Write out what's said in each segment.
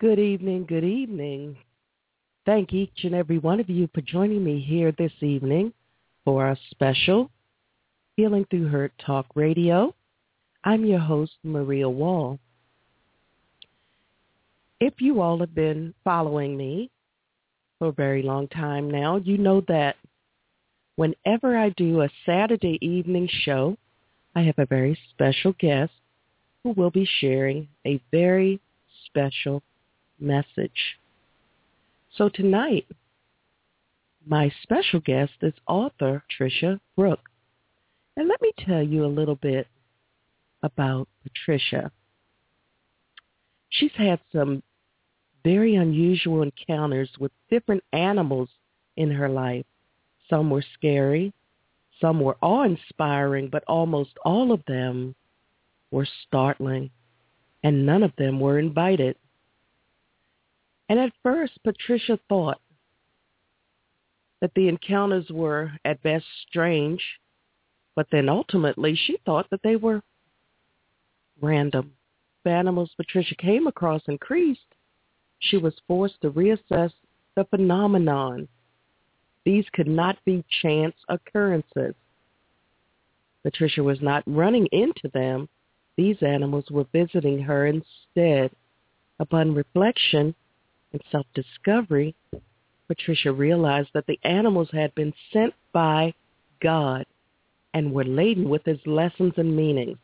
Good evening, good evening. Thank each and every one of you for joining me here this evening for our special Healing Through Hurt Talk Radio. I'm your host, Maria Wall. If you all have been following me for a very long time now, you know that whenever I do a Saturday evening show, I have a very special guest who will be sharing a very special message. So tonight, my special guest is author Patricia Brooks. And let me tell you a little bit about Patricia. She's had some very unusual encounters with different animals in her life. Some were scary, some were awe-inspiring, but almost all of them were startling, and none of them were invited. And at first, Patricia thought that the encounters were at best strange, but then ultimately she thought that they were random. The animals Patricia came across increased. She was forced to reassess the phenomenon. These could not be chance occurrences. Patricia was not running into them. These animals were visiting her instead. Upon reflection and self-discovery, Patricia realized that the animals had been sent by God and were laden with his lessons and meanings.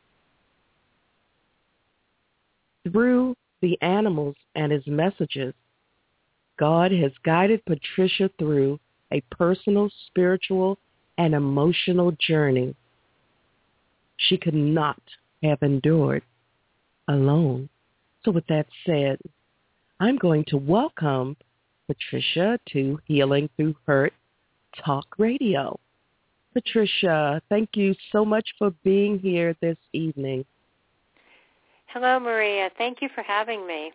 Through the animals and his messages, God has guided Patricia through a personal, spiritual, and emotional journey she could not have endured alone. So with that said, I'm going to welcome Patricia to Healing Through Hurt Talk Radio. Patricia, thank you so much for being here this evening. Hello, Maria. Thank you for having me.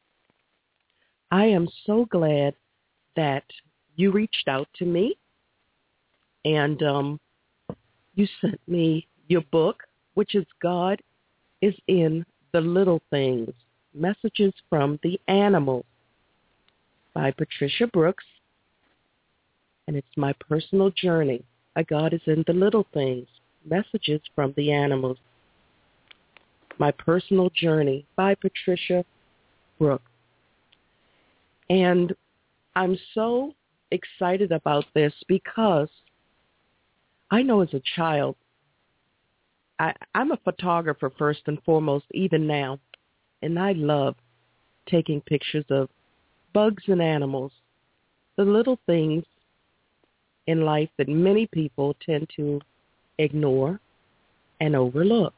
I am so glad that you reached out to me and you sent me your book, which is God is in the Little Things, Messages from the Animals by Patricia Brooks. And it's my personal journey. God is in the Little Things, Messages from the Animals. My personal journey by Patricia Brooks. And I'm so excited about this because I know as a child, I'm a photographer first and foremost, even now. And I love taking pictures of bugs and animals, the little things in life that many people tend to ignore and overlook.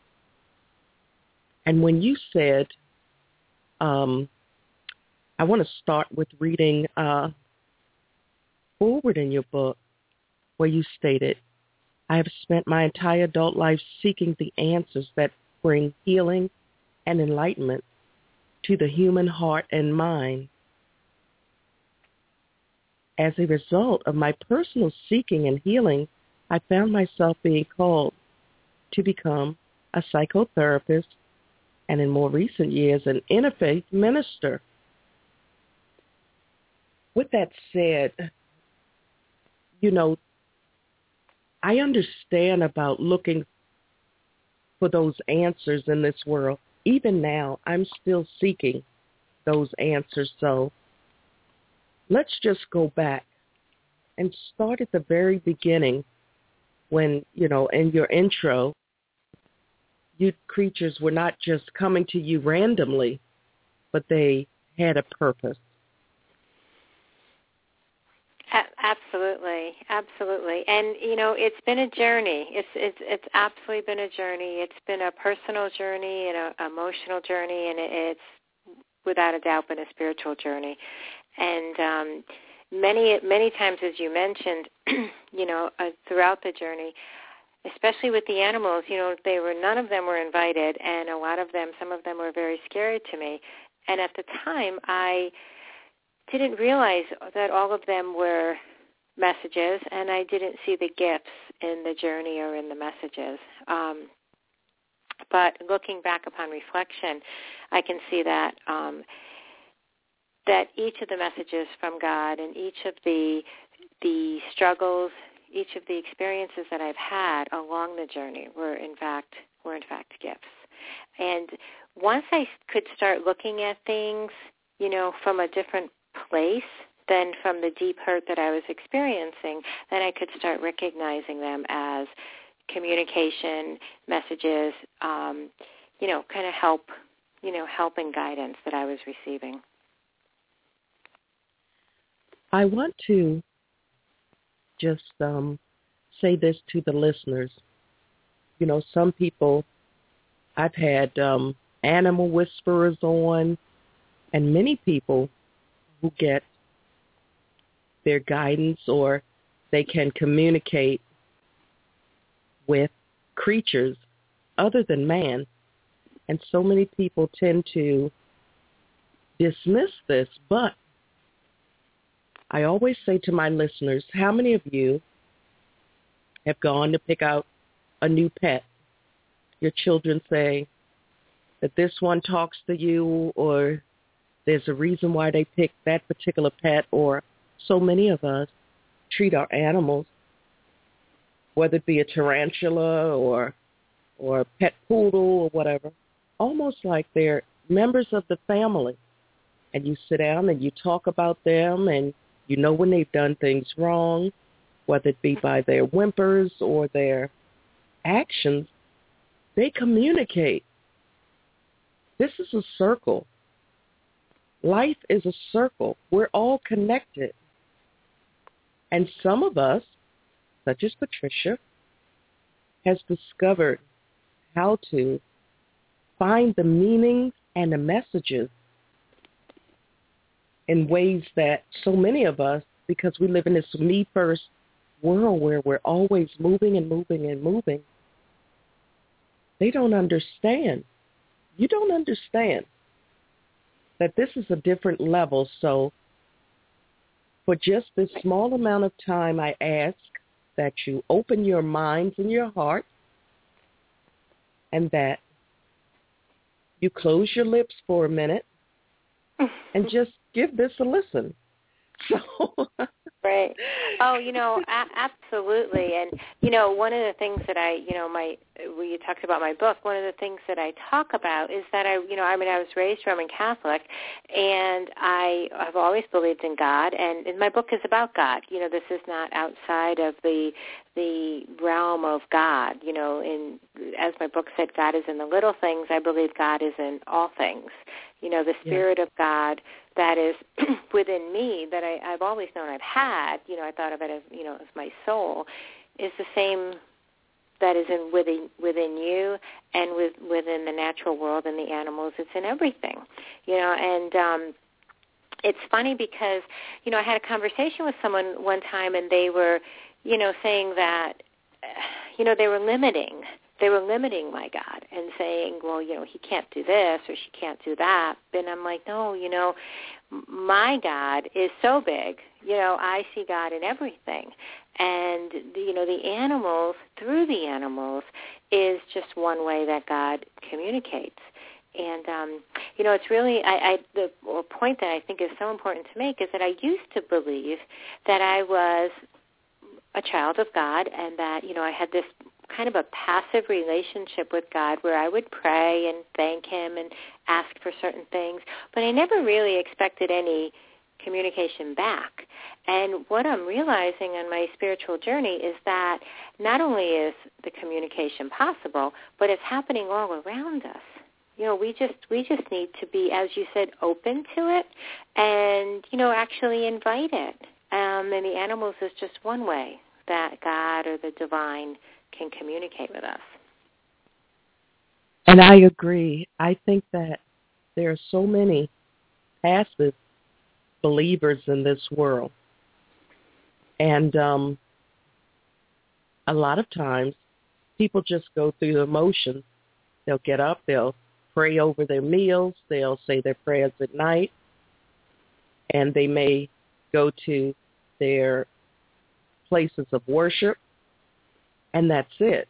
And when you said, I want to start with reading forward in your book where you stated, I have spent my entire adult life seeking the answers that bring healing and enlightenment to the human heart and mind. As a result of my personal seeking and healing, I found myself being called to become a psychotherapist and in more recent years, an interfaith minister. With that said, I understand about looking for those answers in this world. Even now, I'm still seeking those answers. So let's just go back and start at the very beginning when, in your intro, you creatures were not just coming to you randomly, but they had a purpose. Absolutely, absolutely. And, it's been a journey. It's absolutely been a journey. It's been a personal journey and an emotional journey, and it's without a doubt been a spiritual journey. And many times, as you mentioned, throughout the journey, especially with the animals, none of them were invited, and some of them were very scary to me. And at the time, I didn't realize that all of them were messages, and I didn't see the gifts in the journey or in the messages. But looking back upon reflection, I can see that that each of the messages from God and each of the struggles, each of the experiences that I've had along the journey were in fact gifts. And once I could start looking at things, from a different place than from the deep hurt that I was experiencing, then I could start recognizing them as communication messages, kind of help and guidance that I was receiving. I want to just say this to the listeners. Some people, I've had animal whisperers on, and many people who get their guidance or they can communicate with creatures other than man. And so many people tend to dismiss this, but I always say to my listeners, how many of you have gone to pick out a new pet? Your children say that this one talks to you, or there's a reason why they picked that particular pet, or so many of us treat our animals, whether it be a tarantula or a pet poodle or whatever, almost like they're members of the family. And you sit down and you talk about them, and you know when they've done things wrong, whether it be by their whimpers or their actions, they communicate. This is a circle. Life is a circle. We're all connected. And some of us, such as Patricia, has discovered how to find the meanings and the messages in ways that so many of us, because we live in this me-first world where we're always moving and moving and moving, they don't understand. You don't understand that this is a different level. So for just this small amount of time, I ask that you open your minds and your heart, and that you close your lips for a minute and just give this a listen. So Right. Oh, absolutely. And, one of the things that when you talked about my book, one of the things that I talk about is that I was raised Roman Catholic, and I have always believed in God, and my book is about God. This is not outside of the realm of God. As my book said, God is in the little things. I believe God is in all things. The Spirit of God that is within me, that I've always known I've had, I thought of it as, as my soul, is the same that is within you and within the natural world and the animals. It's in everything, and it's funny because, I had a conversation with someone one time, and they were, saying that, they were limiting my God and saying, well, he can't do this or she can't do that. And I'm like, no, my God is so big. I see God in everything. And, the animals, through the animals, is just one way that God communicates. And, it's really, the point that I think is so important to make is that I used to believe that I was a child of God, and that, I had this kind of a passive relationship with God where I would pray and thank him and ask for certain things, but I never really expected any communication back. And what I'm realizing on my spiritual journey is that not only is the communication possible, but it's happening all around us. We just need to be, as you said, open to it and, actually invite it. And the animals is just one way that God or the divine can communicate with us. And I agree. I think that there are so many passive believers in this world. And a lot of times people just go through the motions. They'll get up, they'll pray over their meals, they'll say their prayers at night, and they may go to their places of worship, and that's it.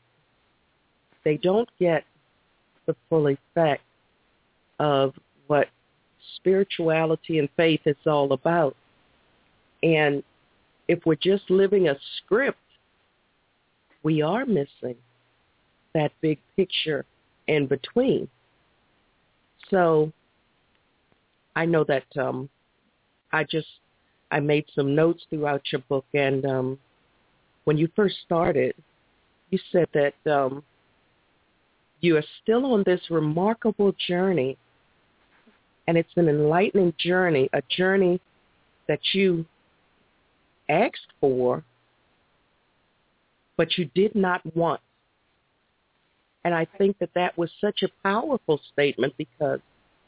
They don't get the full effect of what spirituality and faith is all about. And if we're just living a script, we are missing that big picture in between. So I know that I made some notes throughout your book, and when you first started, you said that you are still on this remarkable journey, and it's an enlightening journey, a journey that you asked for, but you did not want. And I think that that was such a powerful statement, because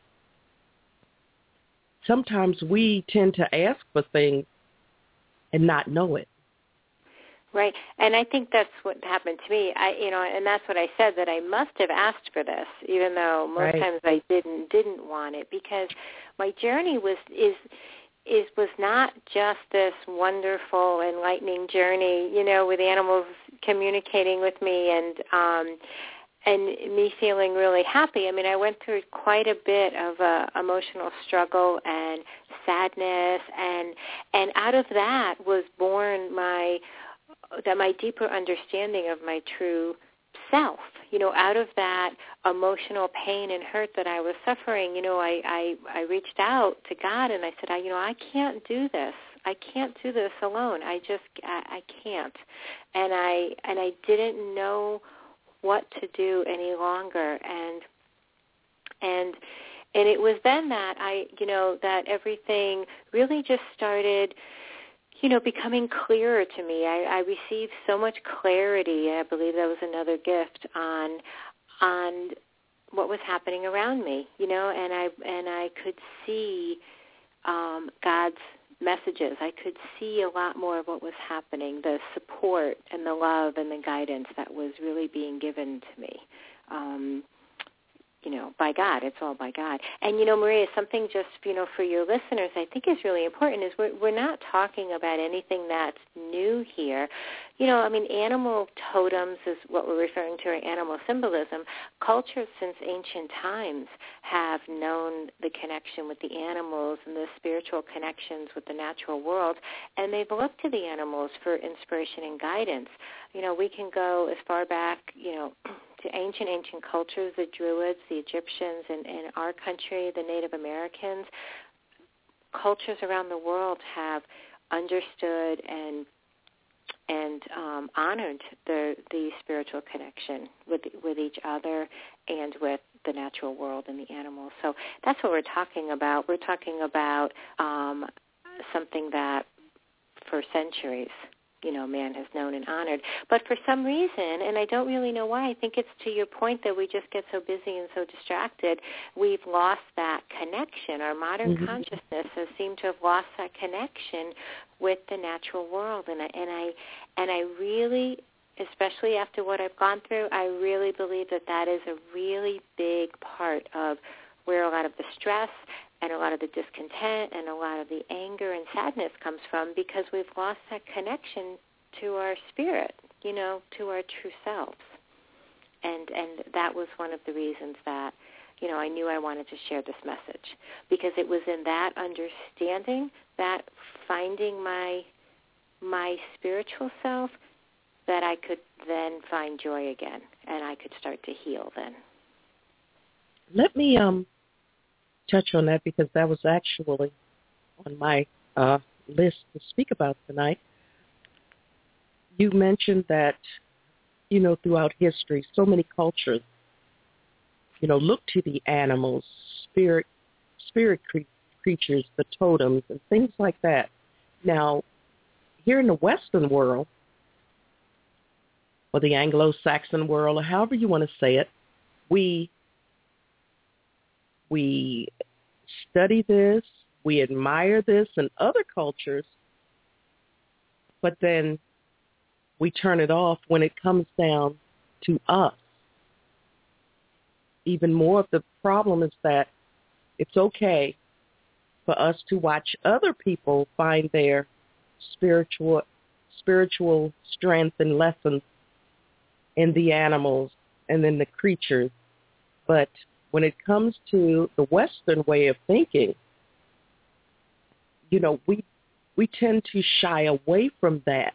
sometimes we tend to ask for things and not know it. Right, and I think that's what happened to me. And that's what I said, that I must have asked for this, even though most times I didn't want it, because my journey was not just this wonderful, enlightening journey, with animals communicating with me and me feeling really happy. I mean, I went through quite a bit of emotional struggle and sadness, and out of that was born my deeper understanding of my true self. Out of that emotional pain and hurt that I was suffering, I reached out to God and I said, I can't do this. I can't do this alone. I can't. And I didn't know what to do any longer. And it was then that that everything really just started becoming clearer to me. I received so much clarity, and I believe that was another gift on what was happening around me, and I could see God's messages. I could see a lot more of what was happening, the support and the love and the guidance that was really being given to me. By God. It's all by God. And, Maria, something just, for your listeners I think is really important is we're not talking about anything that's new here. Animal totems is what we're referring to, or animal symbolism. Cultures since ancient times have known the connection with the animals and the spiritual connections with the natural world, and they've looked to the animals for inspiration and guidance. We can go as far back, to ancient cultures, the Druids, the Egyptians, and in our country, the Native Americans. Cultures around the world have understood and honored the spiritual connection with each other and with the natural world and the animals. So that's what we're talking about. We're talking about something that for centuries man has known and honored. But for some reason, and I don't really know why, I think it's to your point that we just get so busy and so distracted, we've lost that connection. Our modern consciousness has seemed to have lost that connection with the natural world. And I really, especially after what I've gone through, I really believe that is a really big part of where a lot of the stress and a lot of the discontent and a lot of the anger and sadness comes from, because we've lost that connection to our spirit, to our true selves. And that was one of the reasons that, I knew I wanted to share this message, because it was in that understanding, that finding my spiritual self, that I could then find joy again, and I could start to heal then. Let me touch on that, because that was actually on my list to speak about tonight. You mentioned that, throughout history, so many cultures, look to the animals, spirit creatures, the totems, and things like that. Now, here in the Western world, or the Anglo-Saxon world, or however you want to say it, we study this, we admire this in other cultures, but then we turn it off when it comes down to us. Even more of the problem is that it's okay for us to watch other people find their spiritual strength and lessons in the animals and in the creatures, but when it comes to the Western way of thinking, we tend to shy away from that.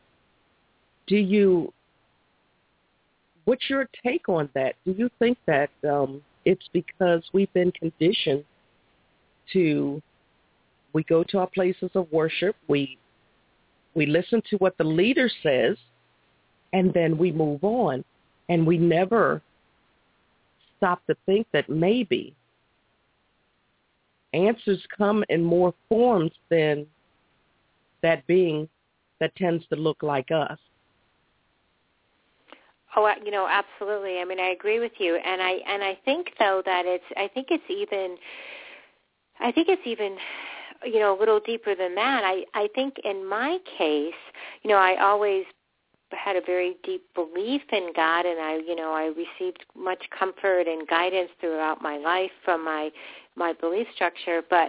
What's your take on that? Do you think that it's because we've been conditioned we go to our places of worship, we listen to what the leader says, and then we move on, and we never stop to think that maybe answers come in more forms than that being that tends to look like us? Oh, absolutely. I mean, I agree with you, and I think though that I think it's even a little deeper than that. I think in my case, I always had a very deep belief in God, and I received much comfort and guidance throughout my life from my belief structure. But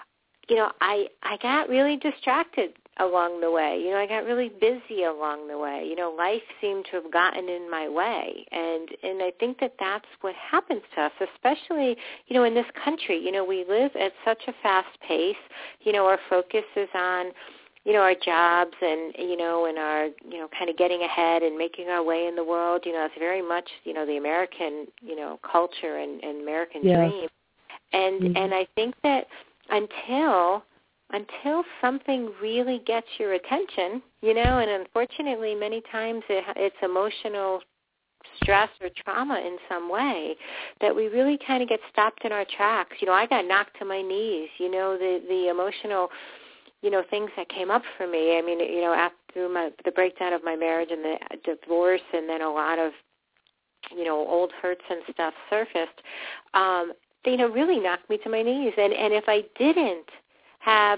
I got really distracted along the way. I got really busy along the way. Life seemed to have gotten in my way, and I think that that's what happens to us, especially in this country. We live at such a fast pace. Our focus is on our jobs and and our kind of getting ahead and making our way in the world. It's very much the American culture and American dream, and I think that until something really gets your attention, and unfortunately many times it's emotional stress or trauma in some way, that we really kind of get stopped in our tracks. I got knocked to my knees, the emotional, things that came up for me. I mean, after the breakdown of my marriage and the divorce, and then a lot of, old hurts and stuff surfaced, they, really knocked me to my knees. And if I didn't have,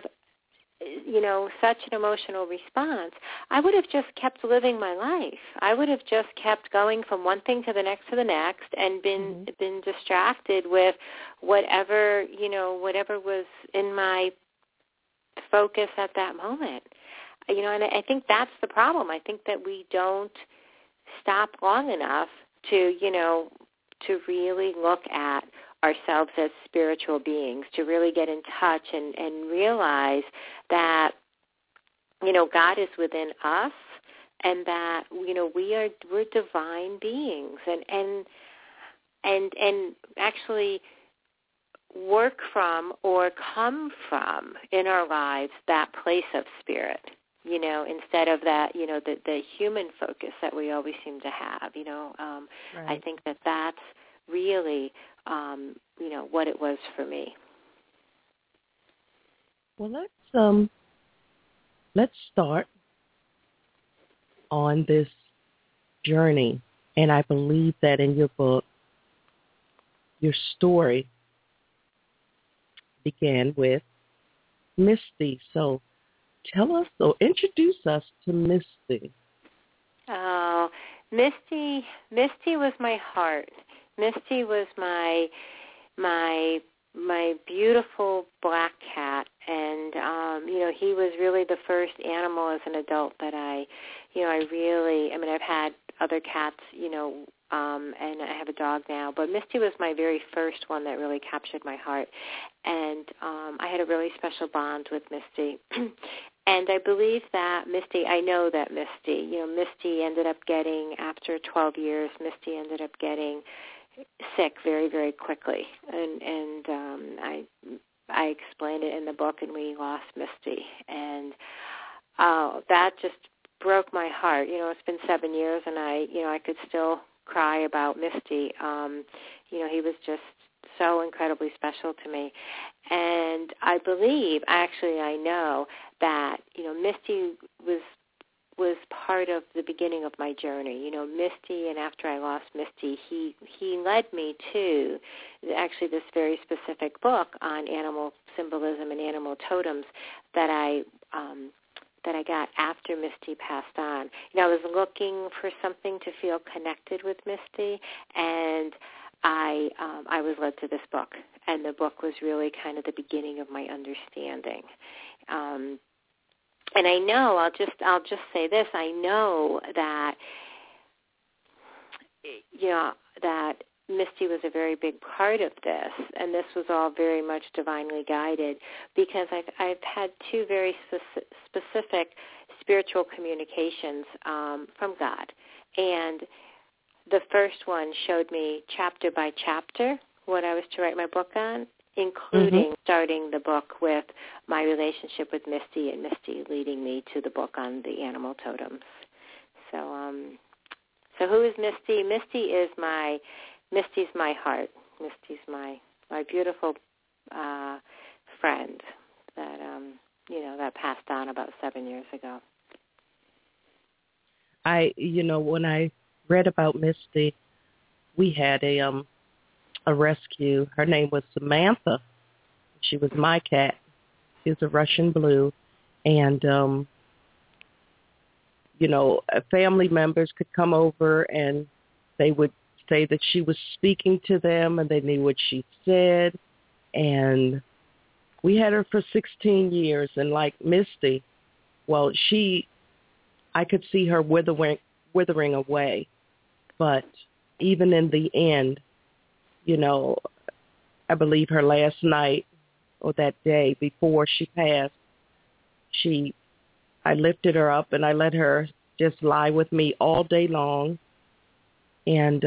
such an emotional response, I would have just kept living my life. I would have just kept going from one thing to the next and been distracted with whatever was in my focus at that moment. And I think that's the problem. I think that we don't stop long enough to really look at ourselves as spiritual beings, to really get in touch and realize that, God is within us, and that, we're divine beings, and actually work from or come from in our lives that place of spirit, instead of that, the human focus that we always seem to have, Right. I think that that's really, what it was for me. Well, let's start on this journey. And I believe that in your book, your story began with Misty. So introduce us to Misty. Oh, Misty was my heart. Misty was my beautiful black cat, and he was really the first animal as an adult that I've had other cats, and I have a dog now, but Misty was my very first one that really captured my heart, and I had a really special bond with Misty. And I believe that Misty ended up getting, after 12 years, Misty ended up getting sick very, very quickly, and I explained it in the book, and we lost Misty, and that just broke my heart. It's been 7 years, and I could still cry about Misty. He was just so incredibly special to me, and I know that Misty was part of the beginning of my journey. Misty, and after I lost Misty, he led me to actually this very specific book on animal symbolism and animal totems that I got after Misty passed on. I was looking for something to feel connected with Misty, and I was led to this book, and the book was really kind of the beginning of my understanding. And I know, I'll just say this, I know that, that Misty was a very big part of this, and this was all very much divinely guided, because I've had two very specific spiritual communications from God. And the first one showed me chapter by chapter what I was to write my book on, including starting the book with my relationship with Misty, and Misty leading me to the book on the animal totems. So who is Misty? Misty's my heart. Misty's my beautiful friend that that passed on about 7 years ago. When I read about Misty, we had a rescue. Her name was Samantha. She was my cat. She was a Russian blue, and family members could come over and they would say that she was speaking to them and they knew what she said. And we had her for 16 years. And like Misty, well, I could see her withering away. But even in the end, I believe her last night or that day before she passed, I lifted her up and I let her just lie with me all day long. And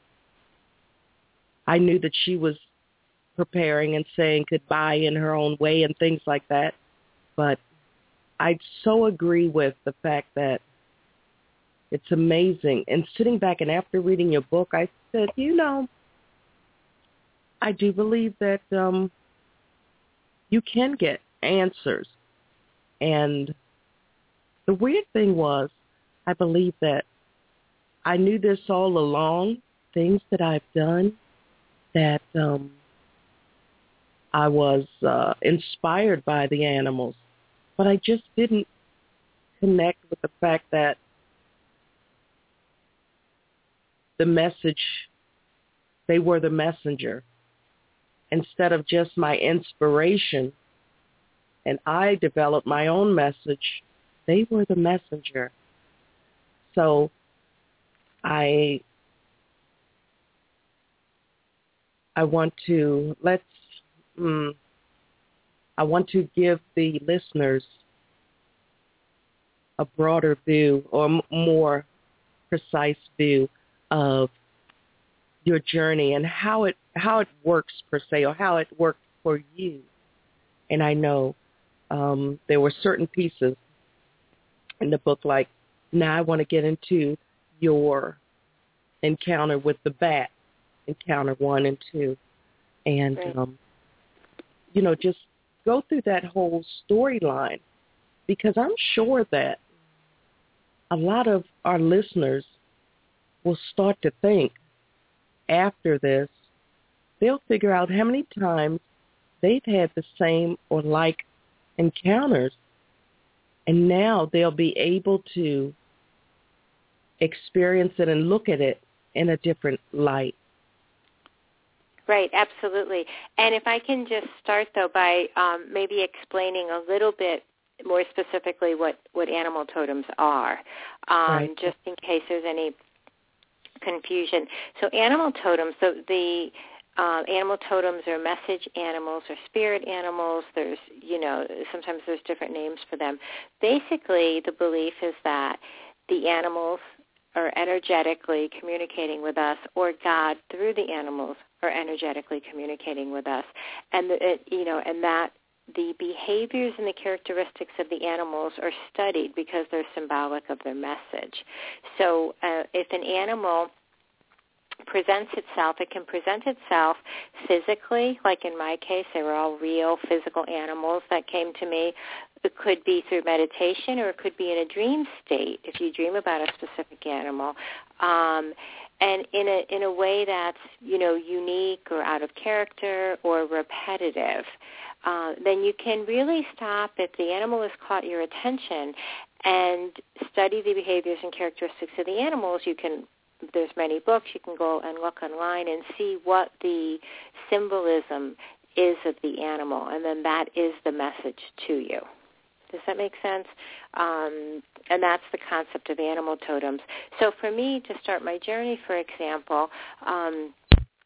I knew that she was preparing and saying goodbye in her own way and things like that. But I so agree with the fact that it's amazing. And sitting back and after reading your book, I said, I do believe that you can get answers. And the weird thing was, I believe that I knew this all along, things that I've done, that I was inspired by the animals. But I just didn't connect with the fact that the message, they were the messenger. Instead of just my inspiration, and I developed my own message, they were the messenger. So I want to give the listeners a broader view or more precise view of your journey and how it works per se, or how it worked for you. And I know there were certain pieces in the book, like, now I want to get into your encounter with the bat, encounter 1 and 2. And, right. Just go through that whole storyline, because I'm sure that a lot of our listeners will start to think after this, they'll figure out how many times they've had the same or like encounters, and now they'll be able to experience it and look at it in a different light. Right, absolutely. And if I can just start, though, by maybe explaining a little bit more specifically what animal totems are, right. Just in case there's any confusion. So animal totems, the animal totems are message animals or spirit animals. There's, sometimes there's different names for them. Basically, the belief is that the animals are energetically communicating with us, or God through the animals are energetically communicating with us, and that the behaviors and the characteristics of the animals are studied because they're symbolic of their message. So if an animal presents itself, it can present itself physically, like in my case, they were all real physical animals that came to me. It could be through meditation, or it could be in a dream state if you dream about a specific animal, and in a way that's unique or out of character or repetitive. Then you can really stop if the animal has caught your attention and study the behaviors and characteristics of the animals. There's many books. You can go and look online and see what the symbolism is of the animal, and then that is the message to you. Does that make sense? And that's the concept of animal totems. So for me, to start my journey, for example,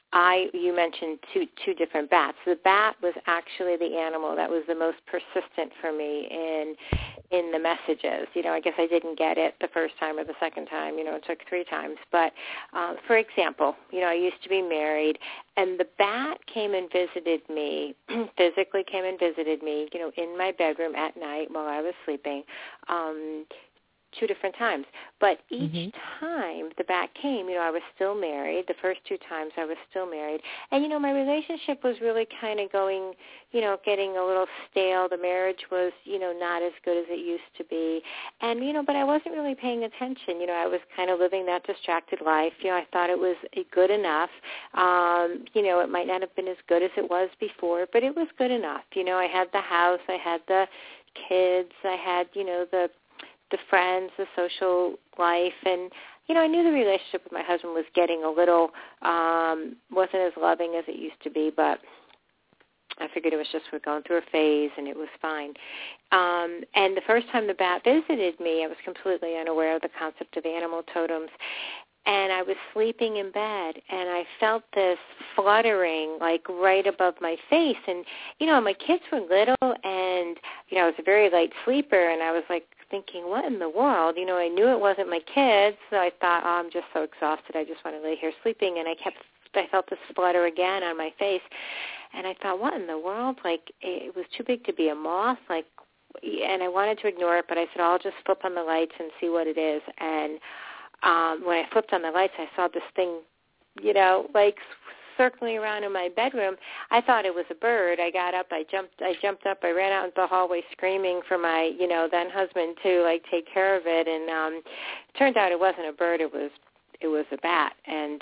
you mentioned two different bats. The bat was actually the animal that was the most persistent for me in the messages. I guess I didn't get it the first time or the second time. It took 3 times. But for example, I used to be married, and the bat came and visited me, physically came and visited me, in my bedroom at night while I was sleeping. 2 different times. But each time the bat came, I was still married. The first 2 times I was still married. And, my relationship was really kind of going, getting a little stale. The marriage was, not as good as it used to be. And, but I wasn't really paying attention. I was kind of living that distracted life. I thought it was good enough. It might not have been as good as it was before, but it was good enough. I had the house, I had the kids, I had, the friends, the social life, and, I knew the relationship with my husband was getting a little, wasn't as loving as it used to be, but I figured it was just we're going through a phase, and it was fine. And the first time the bat visited me, I was completely unaware of the concept of animal totems, and I was sleeping in bed, and I felt this fluttering, like, right above my face. And, my kids were little, and, I was a very light sleeper, and I was, like, thinking, what in the world? I knew it wasn't my kids, so I thought, I'm just so exhausted. I just want to lay here sleeping. And I felt this flutter again on my face. And I thought, what in the world? Like, it was too big to be a moth. Like, and I wanted to ignore it, but I said, I'll just flip on the lights and see what it is. And when I flipped on the lights, I saw this thing, like circling around in my bedroom. I thought it was a bird. I got up, I jumped up, I ran out into the hallway screaming for my, then husband to like take care of it. And it turned out it wasn't a bird, it was a bat.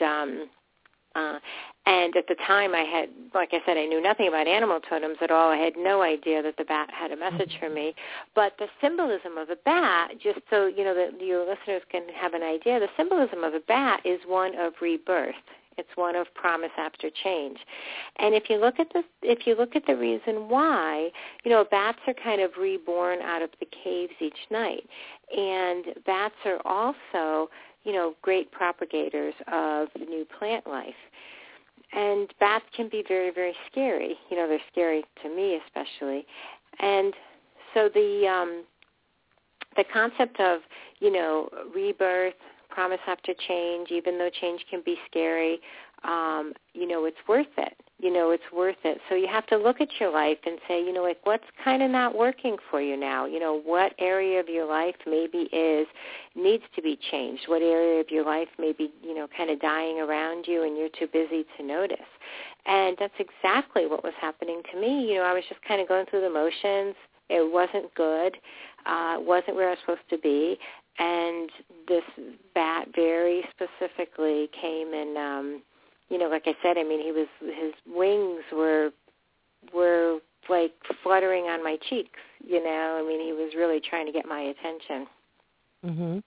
And at the time I had, like I said, I knew nothing about animal totems at all. I had no idea that the bat had a message for me. But the symbolism of a bat, just so, that your listeners can have an idea, the symbolism of a bat is one of rebirth. It's one of promise after change. And if you look at the reason why, bats are kind of reborn out of the caves each night. And bats are also, great propagators of new plant life. And bats can be very, very scary. They're scary to me especially. And so the concept of, rebirth, promise after change, even though change can be scary, it's worth it. It's worth it. So you have to look at your life and say, like, what's kind of not working for you now? What area of your life maybe needs to be changed? What area of your life may be, kind of dying around you and you're too busy to notice? And that's exactly what was happening to me. I was just kind of going through the motions. It wasn't good. It wasn't where I was supposed to be. And this bat very specifically came and, like I said, his wings were like fluttering on my cheeks, he was really trying to get my attention. Mhm.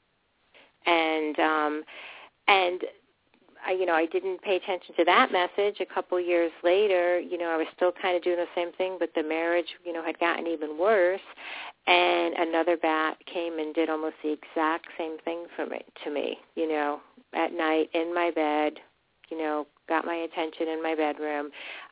And I didn't pay attention to that message. A couple years later, I was still kind of doing the same thing, but the marriage, had gotten even worse. And another bat came and did almost the exact same thing to me, at night in my bed, got my attention in my bedroom,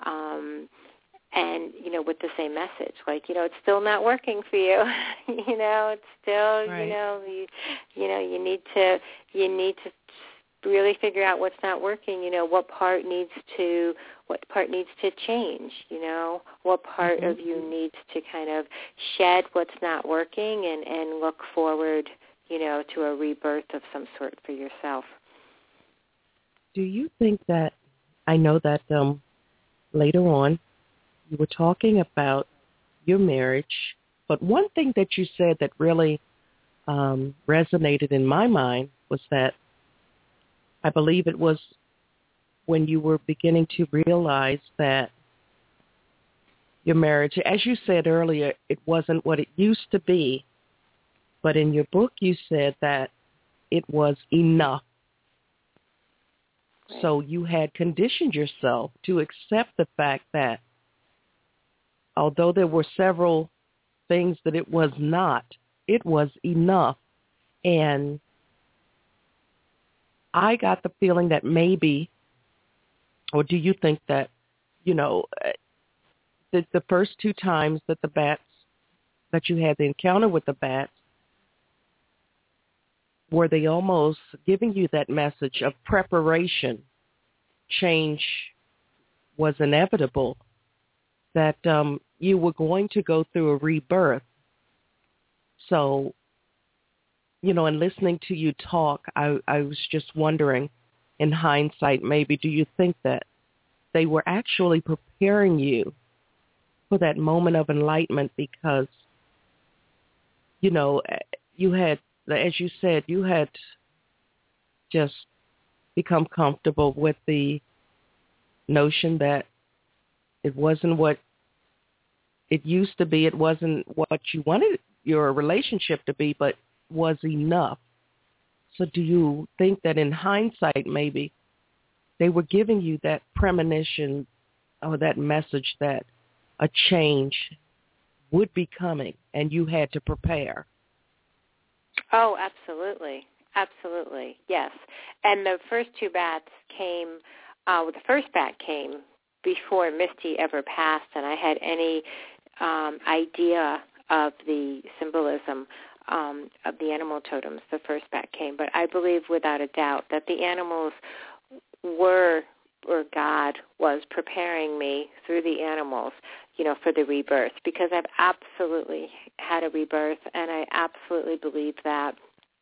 and, with the same message, like, it's still not working for you, it's still, right. you need to really figure out what's not working, what part needs to change, what part of you needs to kind of shed what's not working and look forward, to a rebirth of some sort for yourself. Do you think that, I know that later on you were talking about your marriage, but one thing that you said that really resonated in my mind was that I believe it was when you were beginning to realize that your marriage, as you said earlier, it wasn't what it used to be, but in your book you said that it was enough. Right. So you had conditioned yourself to accept the fact that although there were several things that it was not, it was enough. And I got the feeling that maybe Or do you think that, you know, the first two times that that you had the encounter with the bats, were they almost giving you that message of preparation? Change was inevitable, that you were going to go through a rebirth. So, you know, in listening to you talk, I was just wondering, in hindsight, maybe, do you think that they were actually preparing you for that moment of enlightenment? Because, you know, you had, as you said, you had just become comfortable with the notion that it wasn't what it used to be. It wasn't what you wanted your relationship to be, but was enough. So do you think that in hindsight, maybe they were giving you that premonition or that message that a change would be coming and you had to prepare? Oh, absolutely. Absolutely. Yes. And the first two bats came, the first bat came before Misty ever passed, and I had any idea of the symbolism of the animal totems. The first bat came. But I believe without a doubt that the animals were, or God was preparing me through the animals, you know, for the rebirth, because I've absolutely had a rebirth, and I absolutely believe that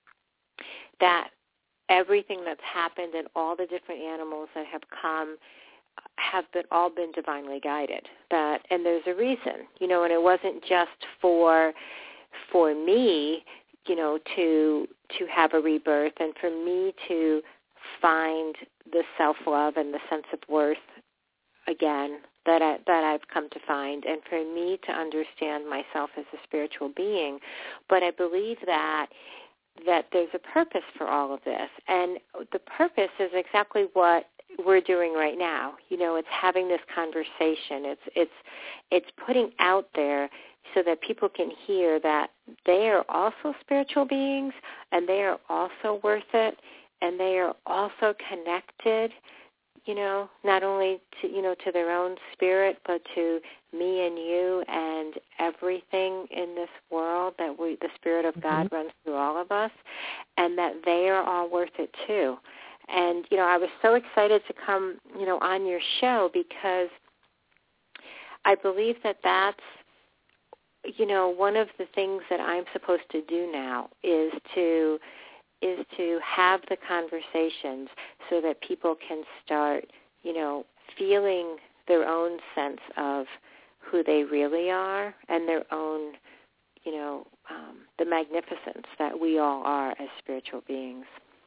everything that's happened and all the different animals that have come have all been divinely guided. And there's a reason, you know, and it wasn't just for me, you know, to have a rebirth and for me to find the self-love and the sense of worth again that I've come to find, and for me to understand myself as a spiritual being. But I believe that there's a purpose for all of this, and the purpose is exactly what we're doing right now. You know, it's having this conversation. It's putting out there so that people can hear that they are also spiritual beings, and they are also worth it, and they are also connected, you know, not only to, you know, to their own spirit, but to me and you and everything in this world, that the Spirit of God runs through all of us, and that they are all worth it too. And, you know, I was so excited to come, you know, on your show, because I believe that that's, you know, one of the things that I'm supposed to do now is to have the conversations so that people can start, you know, feeling their own sense of who they really are and their own, you know, the magnificence that we all are as spiritual beings.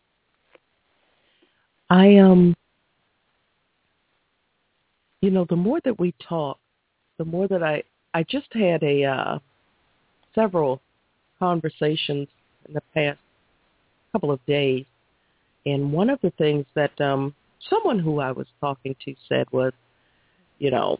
You know, the more that we talk, the more that I just had several conversations in the past couple of days, and one of the things that someone who I was talking to said was, you know,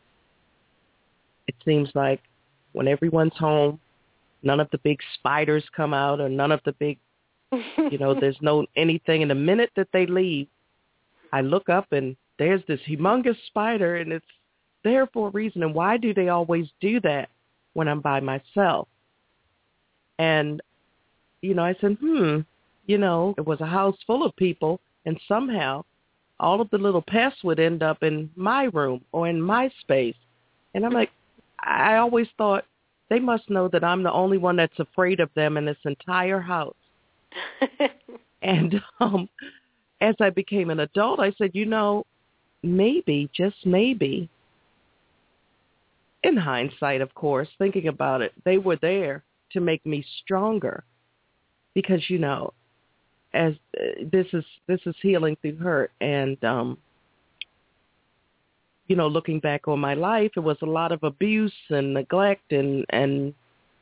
it seems like when everyone's home, none of the big spiders come out, or none of the big, you know, there's no anything. And the minute that they leave, I look up and there's this humongous spider, and it's there for a reason. And why do they always do that when I'm by myself? And, you know, I said, you know, it was a house full of people, and somehow all of the little pests would end up in my room or in my space. And I'm like, I always thought they must know that I'm the only one that's afraid of them in this entire house. And as I became an adult, I said, you know, maybe, just maybe, in hindsight, of course, thinking about it, they were there to make me stronger. Because, you know, as this is healing through hurt, and you know, looking back on my life, it was a lot of abuse and neglect and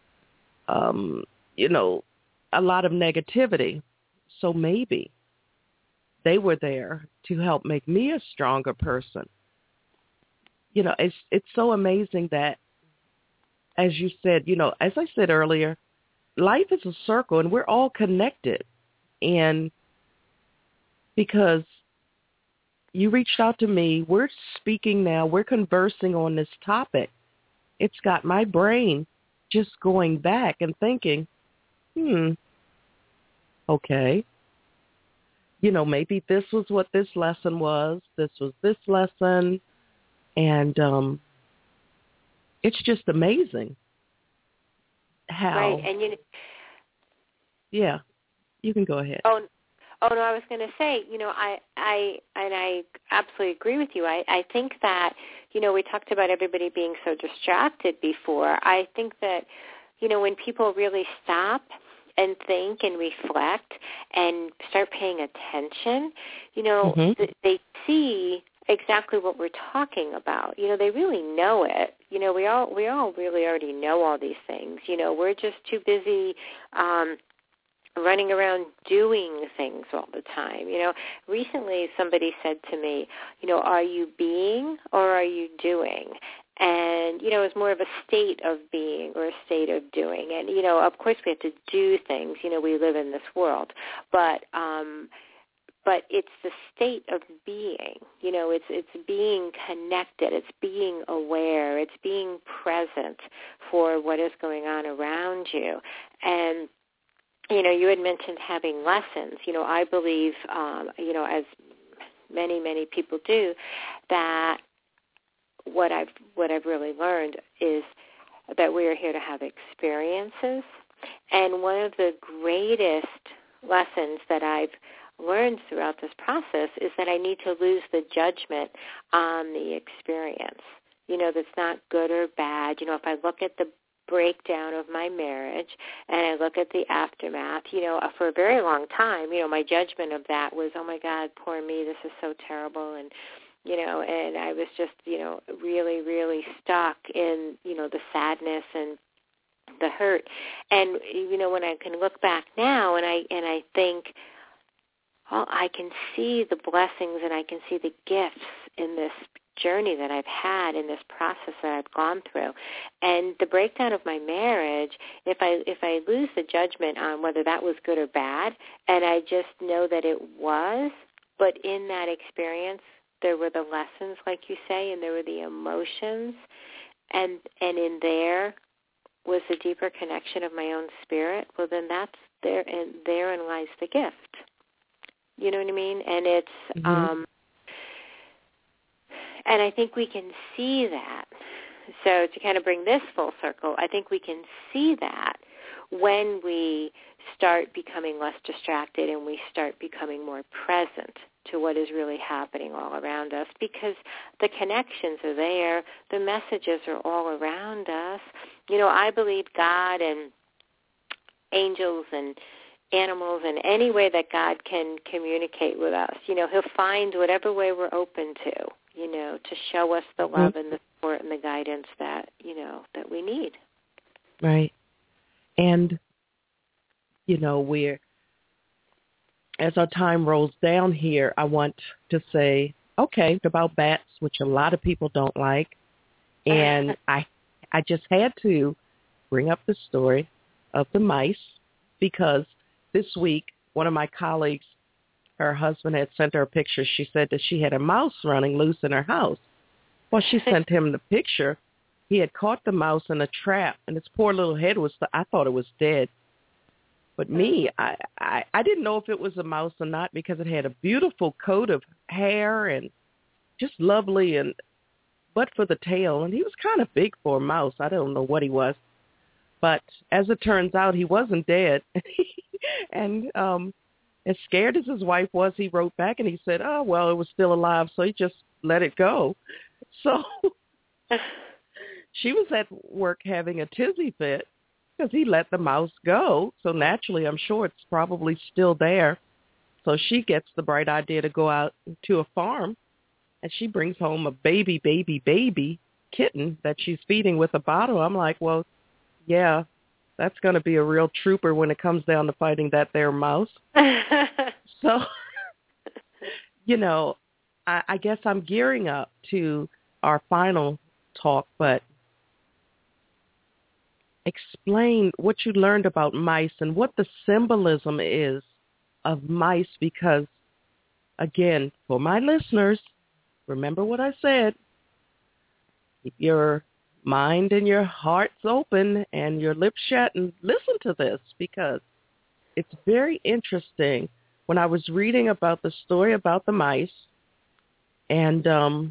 you know, a lot of negativity. So maybe they were there to help make me a stronger person. You know, it's so amazing that, as you said, you know, as I said earlier, life is a circle, and we're all connected. And because you reached out to me. We're speaking now. We're conversing on this topic. It's got my brain just going back and thinking, okay. Maybe this was what this lesson was. This was this lesson. And it's just amazing how. Right, and yeah, you can go ahead. Oh no, I was going to say, I absolutely agree with you. I think that, we talked about everybody being so distracted before. I think that, when people really stop and think and reflect and start paying attention, they see exactly what we're talking about. They really know it. We all really already know all these things. We're just too busy running around doing things all the time. Recently somebody said to me, are you being or are you doing? And, it's more of a state of being or a state of doing. And, of course we have to do things. We live in this world. But it's the state of being. It's being connected. It's being aware. It's being present for what is going on around you. And you had mentioned having lessons. I believe, as many people do, that what I've really learned is that we are here to have experiences. And one of the greatest lessons that I've learned throughout this process is that I need to lose the judgment on the experience. That's not good or bad. If I look at the breakdown of my marriage and I look at the aftermath, for a very long time, my judgment of that was, oh my God, poor me, this is so terrible. And, and I was just, really, really stuck in, the sadness and the hurt. And, when I can look back now and I think, well, I can see the blessings and I can see the gifts in this journey that I've had, in this process that I've gone through. And the breakdown of my marriage, if I lose the judgment on whether that was good or bad, and I just know that it was, but in that experience there were the lessons, like you say, and there were the emotions, and in there was a deeper connection of my own spirit, well then that's there, and therein lies the gift. You know what I mean? And it's and I think we can see that. So to kind of bring this full circle, I think we can see that when we start becoming less distracted and we start becoming more present to what is really happening all around us, because the connections are there, the messages are all around us. I believe God and angels and animals and any way that God can communicate with us, he'll find whatever way we're open to, to show us the love and the support and the guidance that, that we need. Right. And, as our time rolls down here, I want to say, okay, about bats, which a lot of people don't like. And I just had to bring up the story of the mice because this week, one of my colleagues, her husband had sent her a picture. She said that she had a mouse running loose in her house. Well, she sent him the picture. He had caught the mouse in a trap, and its poor little head I thought it was dead. But me, I didn't know if it was a mouse or not because it had a beautiful coat of hair and just lovely, but for the tail. And he was kind of big for a mouse. I don't know what he was. But as it turns out, he wasn't dead. And as scared as his wife was, he wrote back and he said, oh, well, it was still alive, so he just let it go. So she was at work having a tizzy fit because he let the mouse go. So naturally, I'm sure it's probably still there. So she gets the bright idea to go out to a farm, and she brings home a baby kitten that she's feeding with a bottle. I'm like, well, yeah, that's going to be a real trooper when it comes down to fighting that there mouse. So, I guess I'm gearing up to our final talk, but explain what you learned about mice and what the symbolism is of mice, because, again, for my listeners, remember what I said. Keep your mind and your hearts open and your lips shut and listen to this, because it's very interesting. When I was reading about the story about the mice and,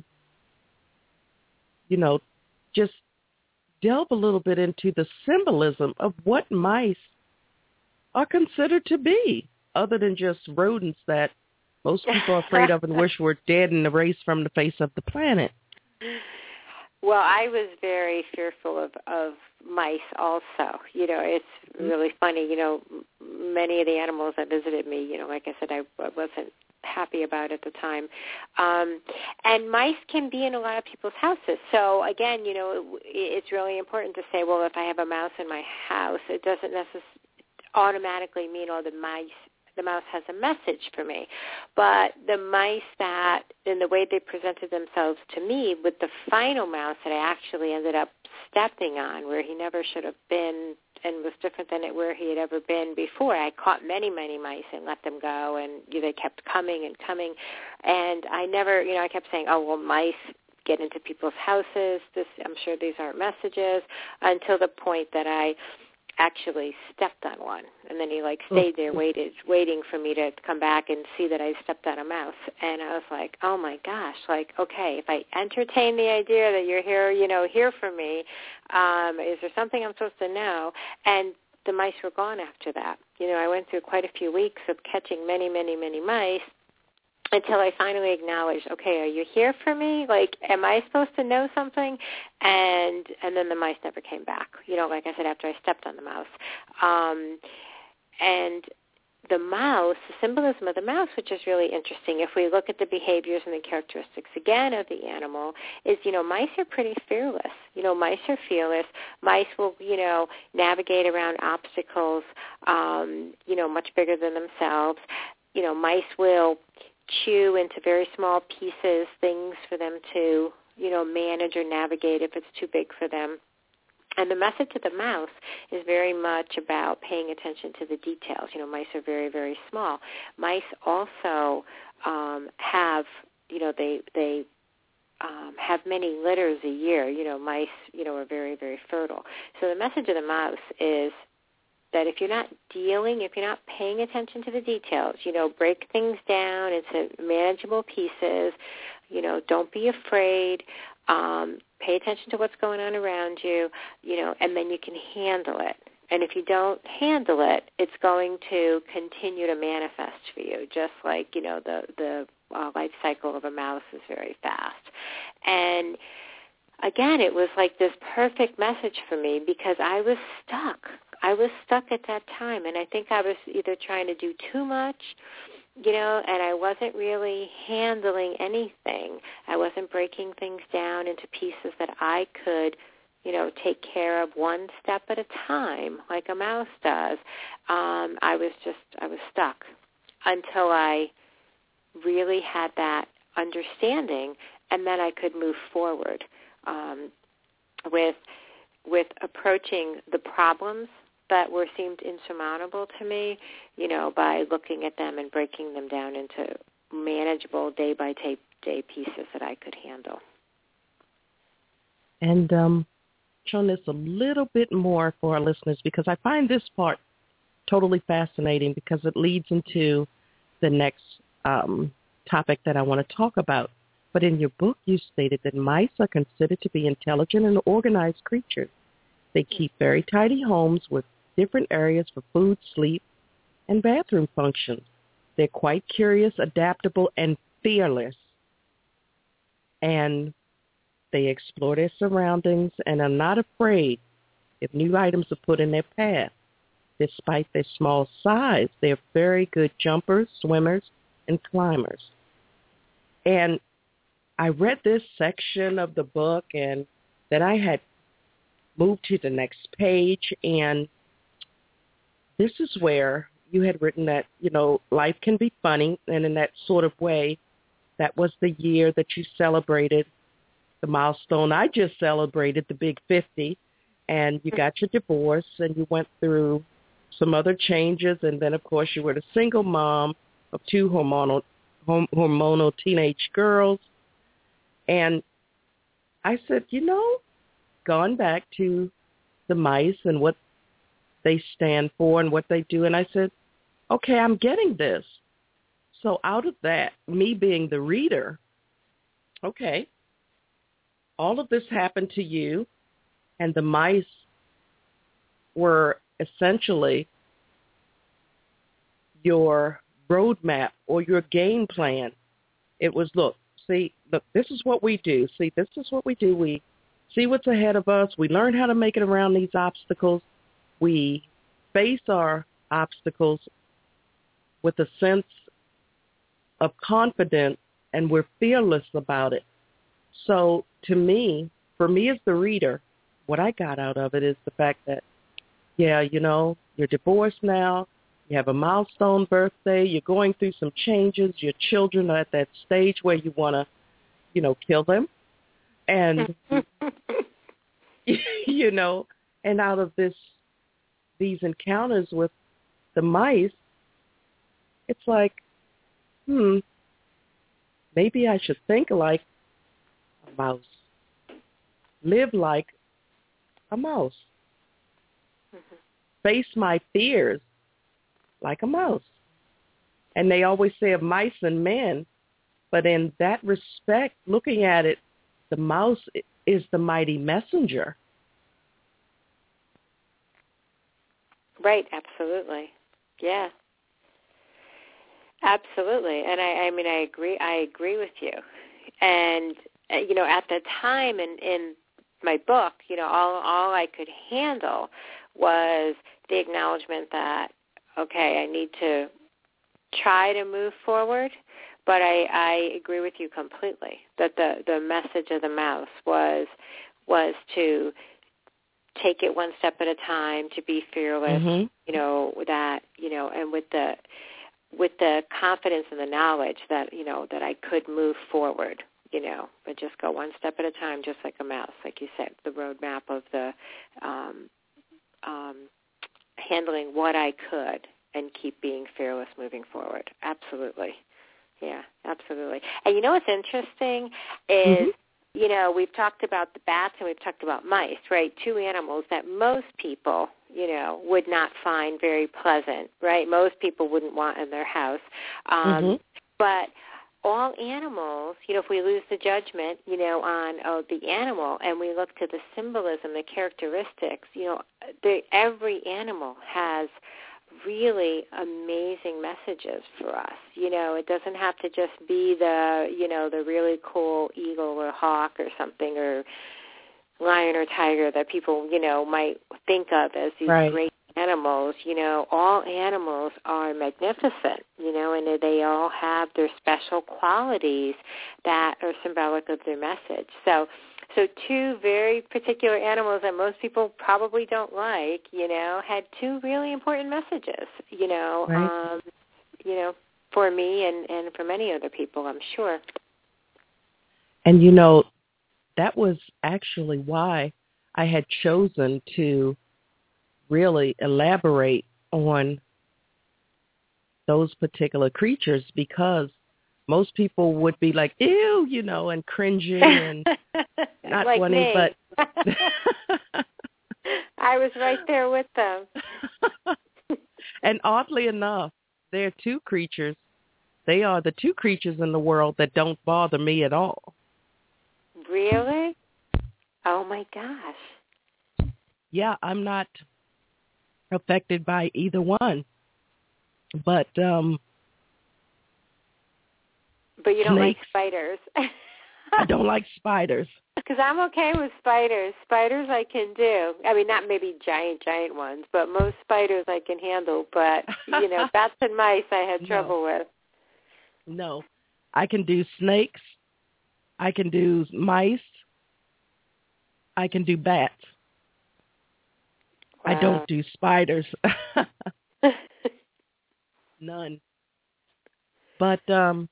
just delve a little bit into the symbolism of what mice are considered to be, other than just rodents that most people are afraid of and wish were dead and erased from the face of the planet. Well, I was very fearful of mice also. It's really funny. Many of the animals that visited me, like I said, I wasn't happy about at the time. And mice can be in a lot of people's houses. So, again, it's really important to say, well, if I have a mouse in my house, it doesn't necessarily automatically mean, the mouse has a message for me. But the mice that, in the way they presented themselves to me, with the final mouse that I actually ended up stepping on, where he never should have been and was different than where he had ever been before. I caught many, many mice and let them go, and they kept coming and coming. And I never, I kept saying, oh, well, mice get into people's houses. I'm sure these aren't messages, until the point that I actually stepped on one, and then he stayed there waiting for me to come back and see that I stepped on a mouse. And I was like, oh my gosh, okay, if I entertain the idea that you're here, here for me, is there something I'm supposed to know? And the mice were gone after that. I went through quite a few weeks of catching many, many, many mice, until I finally acknowledged, okay, are you here for me? Am I supposed to know something? And then the mice never came back, like I said, after I stepped on the mouse. And the mouse, the symbolism of the mouse, which is really interesting, if we look at the behaviors and the characteristics, again, of the animal, is, mice are pretty fearless. Mice are fearless. Mice will, navigate around obstacles, much bigger than themselves. Mice will chew into very small pieces things for them to, manage or navigate if it's too big for them. And the message of the mouse is very much about paying attention to the details. Mice are very, very small. Mice also have, they have many litters a year. Mice, are very, very fertile. So the message of the mouse is that if you're not paying attention to the details, break things down into manageable pieces, don't be afraid, pay attention to what's going on around you, and then you can handle it. And if you don't handle it, it's going to continue to manifest for you, just like, the life cycle of a mouse is very fast. And again, it was like this perfect message for me, because I was stuck. I was stuck at that time, and I think I was either trying to do too much, and I wasn't really handling anything. I wasn't breaking things down into pieces that I could, take care of one step at a time, like a mouse does. I was stuck until I really had that understanding, and then I could move forward with approaching the problems that seemed insurmountable to me, by looking at them and breaking them down into manageable day-by-day pieces that I could handle. And showing this a little bit more for our listeners, because I find this part totally fascinating, because it leads into the next topic that I want to talk about. But in your book, you stated that mice are considered to be intelligent and organized creatures. They keep very tidy homes with different areas for food, sleep, and bathroom functions. They're quite curious, adaptable, and fearless. And they explore their surroundings and are not afraid if new items are put in their path. Despite their small size, they're very good jumpers, swimmers, and climbers. And I read this section of the book, and then I had moved to the next page, and this is where you had written that, life can be funny, and in that sort of way, that was the year that you celebrated the milestone. I just celebrated the big 50, and you got your divorce, and you went through some other changes, and then, of course, you were the single mom of 2 hormonal hormonal teenage girls. And I said, gone back to the mice and what they stand for and what they do. And I said, okay, I'm getting this. So out of that, me being the reader, okay, all of this happened to you, and the mice were essentially your roadmap or your game plan. It was, look, this is what we do. See, this is what we do. We see what's ahead of us. We learn how to make it around these obstacles. We face our obstacles with a sense of confidence, and we're fearless about it. So for me as the reader, what I got out of it is the fact that, yeah, you're divorced now. You have a milestone birthday. You're going through some changes. Your children are at that stage where you want to, kill them. And, and out of these encounters with the mice, it's like, maybe I should think like a mouse, live like a mouse, face my fears like a mouse. And they always say of mice and men, but in that respect, looking at it, the mouse is the mighty messenger. Right, absolutely. Yeah. Absolutely. And I agree with you. And at the time in my book, all I could handle was the acknowledgement that, okay, I need to try to move forward, but I agree with you completely that the message of the mouse was to take it one step at a time, to be fearless, and with the confidence and the knowledge that, that I could move forward, but just go one step at a time, just like a mouse, like you said, the roadmap of the handling what I could and keep being fearless moving forward. Absolutely. Yeah, absolutely. And what's interesting is, we've talked about the bats and we've talked about mice, right? Two animals that most people, would not find very pleasant, right? Most people wouldn't want in their house. But all animals, if we lose the judgment, on the animal and we look to the symbolism, the characteristics, every animal has really amazing messages for us. It doesn't have to just be the really cool eagle or hawk or something, or lion or tiger that people, might think of as these great animals. All animals are magnificent, and they all have their special qualities that are symbolic of their message. So two very particular animals that most people probably don't like, had two really important messages, for me and for many other people, I'm sure. And, that was actually why I had chosen to really elaborate on those particular creatures, because most people would be like, ew, and cringing and not like wanting, me. but I was right there with them. And oddly enough, there are two creatures. They are the two creatures in the world that don't bother me at all. Really? Oh, my gosh. Yeah, I'm not affected by either one. But you don't like spiders. I don't like spiders. Because I'm okay with spiders. Spiders I can do. I mean, not maybe giant ones, but most spiders I can handle. But, bats and mice I had trouble with. No. I can do snakes. I can do mice. I can do bats. Wow. I don't do spiders. None. But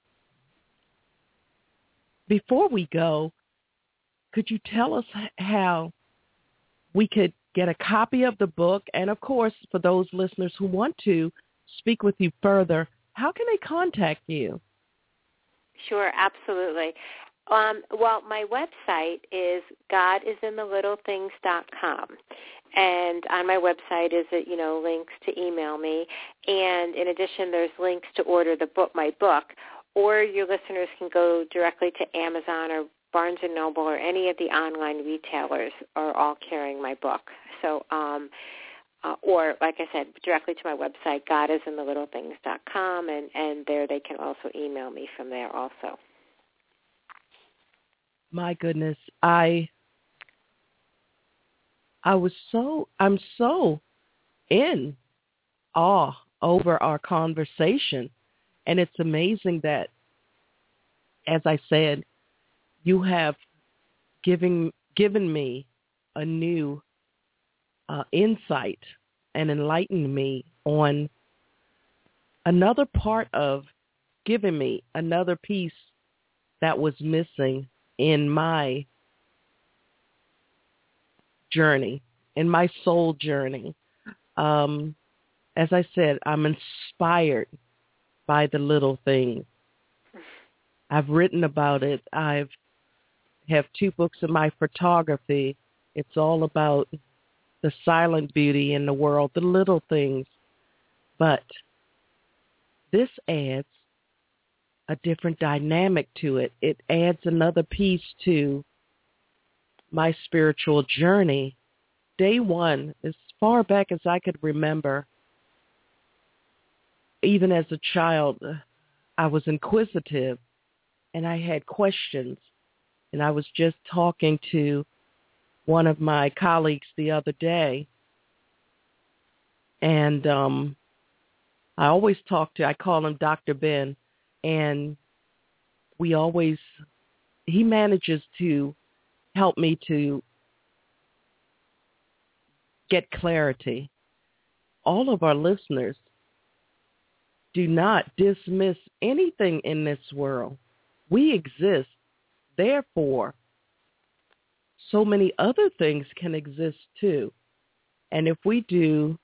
before we go, could you tell us how we could get a copy of the book? And, of course, for those listeners who want to speak with you further, how can they contact you? Sure, absolutely. Well, my website is godisinthelittletthings.com. And on my website is links to email me. And in addition, there's links to order my book. Or your listeners can go directly to Amazon or Barnes & Noble or any of the online retailers are all carrying my book. So, or like I said, directly to my website, godisinthelittletthings.com, and there they can also email me from there also. My goodness, I'm so in awe over our conversation. And it's amazing that, as I said, you have given me a new insight and enlightened me on another part of giving me another piece that was missing in my journey, in my soul journey. As I said, I'm inspired by the little things. I've written about it. I have 2 books of my photography. It's all about the silent beauty in the world, the little things. But this adds a different dynamic to it. It adds another piece to my spiritual journey. Day one, as far back as I could remember, even as a child, I was inquisitive and I had questions. And I was just talking to one of my colleagues the other day. And I call him Dr. Ben. And he manages to help me to get clarity. All of our listeners, do not dismiss anything in this world. We exist. Therefore, so many other things can exist too. And if we do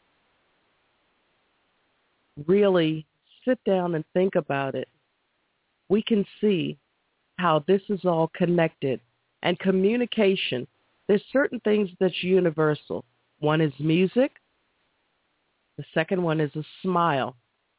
really sit down and think about it, we can see how this is all connected. And communication, there's certain things that's universal. One is music. The second one is a smile.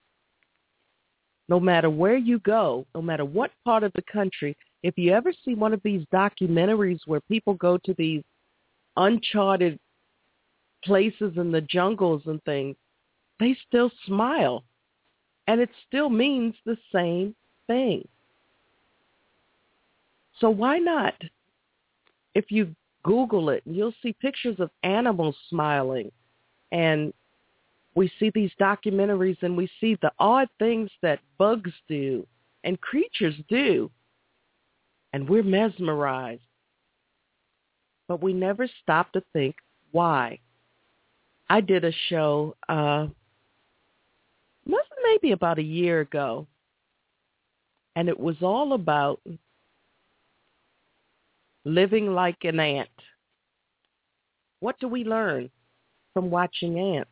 No matter where you go, no matter what part of the country, if you ever see one of these documentaries where people go to these uncharted places in the jungles and things, they still smile. And it still means the same thing. So why not? If you Google it, you'll see pictures of animals smiling. And we see these documentaries and we see the odd things that bugs do and creatures do. And we're mesmerized. But we never stop to think why. I did a show maybe about a year ago, and it was all about living like an ant. What do we learn from watching ants?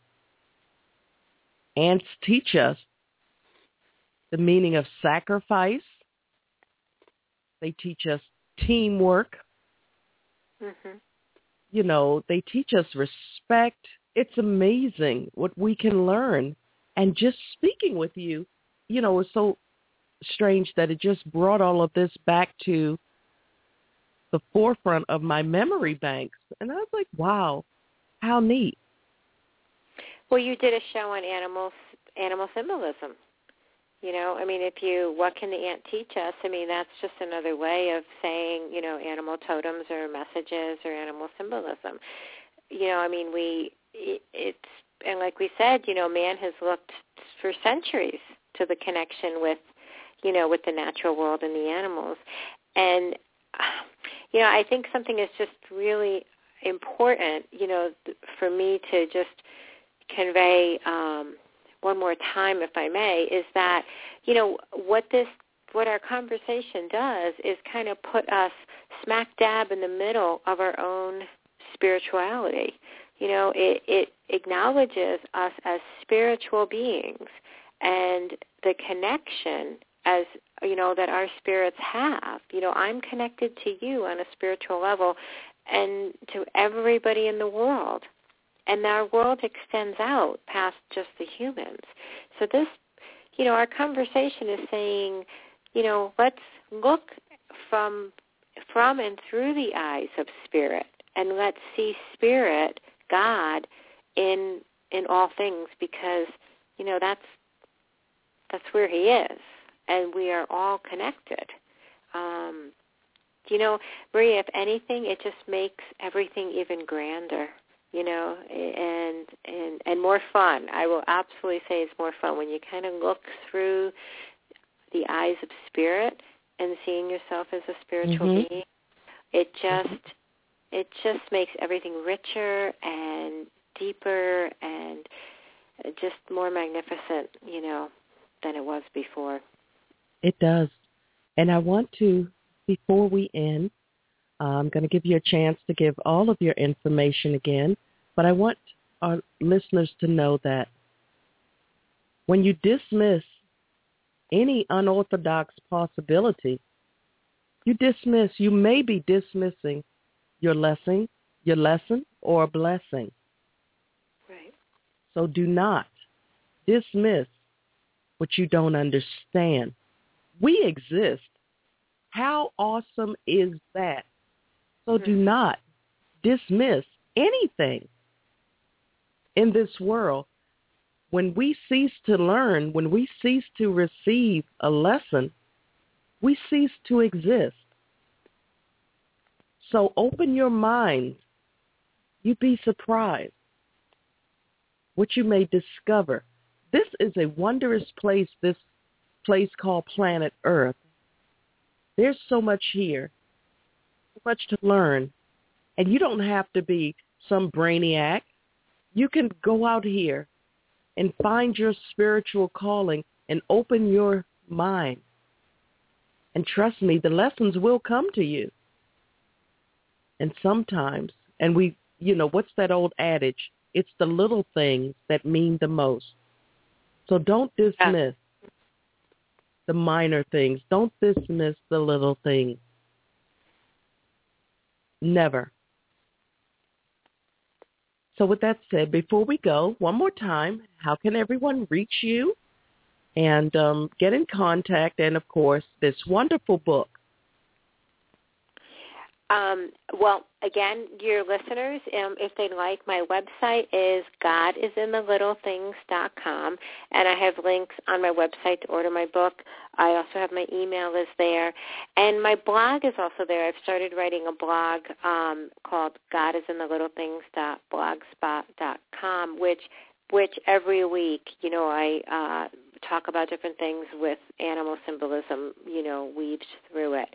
Ants teach us the meaning of sacrifice. They teach us teamwork. Mm-hmm. You know, they teach us respect. It's amazing what we can learn. And just speaking with you, you know, it's so strange that it just brought all of this back to the forefront of my memory banks. And I was like, wow, how neat. Well, you did a show on animal symbolism. You know, I mean, what can the ant teach us? I mean, that's just another way of saying, you know, animal totems or messages or animal symbolism. You know, I mean, and like we said, you know, man has looked for centuries to the connection with, you know, with the natural world and the animals. And, you know, I think something is just really important, you know, for me to just convey one more time, if I may, is that, you know, what our conversation does is kind of put us smack dab in the middle of our own spirituality. You know, it acknowledges us as spiritual beings and the connection as, that our spirits have. I'm connected to you on a spiritual level and to everybody in the world. And our world extends out past just the humans. So this, our conversation is saying, let's look from and through the eyes of spirit, and let's see spirit, God, in all things, because that's where He is, and we are all connected. Maria, if anything, it just makes everything even grander, and more fun. I will absolutely say it's more fun when you kind of look through the eyes of spirit and seeing yourself as a spiritual being. It just makes everything richer and deeper and just more magnificent, than it was before. It does. And I want to, before we end, I'm going to give you a chance to give all of your information again, but I want our listeners to know that when you dismiss any unorthodox possibility, you may be dismissing your lesson or a blessing. Right. So do not dismiss what you don't understand. We exist. How awesome is that? So do not dismiss anything in this world. When we cease to learn, when we cease to receive a lesson, we cease to exist. So open your mind. You'd be surprised what you may discover. This is a wondrous place, this place called planet Earth. There's so much here, so much to learn. And you don't have to be some brainiac. You can go out here and find your spiritual calling and open your mind. And trust me, the lessons will come to you. And sometimes, and what's that old adage? It's the little things that mean the most. So don't dismiss the minor things. Don't dismiss the little things. Never. So with that said, before we go, one more time, how can everyone reach you and get in contact? And, of course, this wonderful book. Well, again, your listeners, if they'd like, my website is godisinthelittleThings.com, and I have links on my website to order my book. I also have my email is there, and my blog is also there. I've started writing a blog called godisinthelittleThings.blogspot.com, which every week, I talk about different things with animal symbolism, weaved through it.